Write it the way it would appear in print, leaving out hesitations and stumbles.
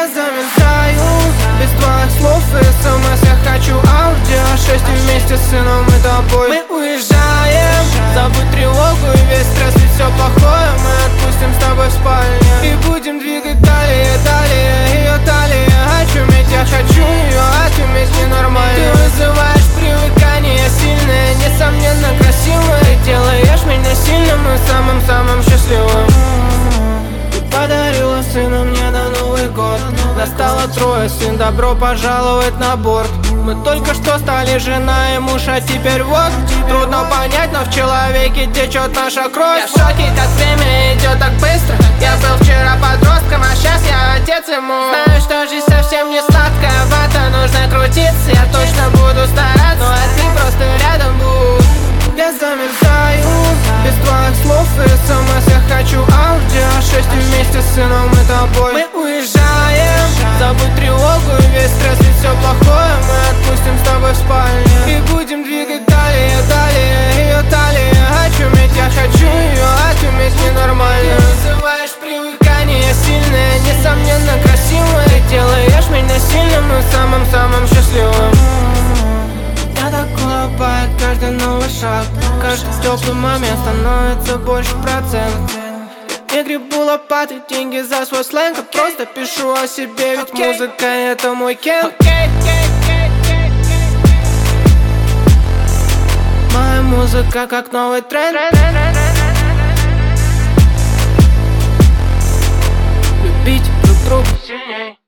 Я замерзаю без твоих слов и смс. Я хочу аудио 6 и вместе с сыном и тобой мы уезжаем. Забудь тревогу и весь стресс, ведь все плохое мы отпустим с тобой в спальне и будем двигать далее, далее. Ее талия, очуметь, я хочу ее отуметь ненормально. Ты вызываешь привыкание сильное, несомненно красивое. Ты делаешь меня сильным и самым-самым счастливым. Ты подарила сына мне на Новый год. Настало трое, сын, добро пожаловать на борт. Мы только что стали жена и муж, а теперь вот. Трудно понять, но в человеке течет наша кровь. Я в шоке, как время идет так быстро. Я был вчера подростком, а сейчас я отец ему. Знаю, что жизнь совсем не сладкая, вата, нужно крутиться. Я точно буду стараться, ну а ты просто рядом будь. Я замерзаю без твоих слов и смс. Я хочу аудио 6 и вместе с сыном и тобой мы уезжаем. Забудь тревогу и весь стресс, ведь все плохое мы отпустим с тобой в спальне и будем двигать далее, далее. Ее талия, очуметь, я хочу ее отуметь ненормально. Ты вызываешь привыкание сильное, несомненно красивое. Ты делаешь меня сильным и самым-самым счастливым. Я так улыбает каждый новый шаг. Каждый теплый момент становится больше процентов. Не гребу лопатой деньги за свой сленг, а просто пишу о себе, ведь музыка это мой кент. Моя музыка как новый тренд. Любить друг друга сильней.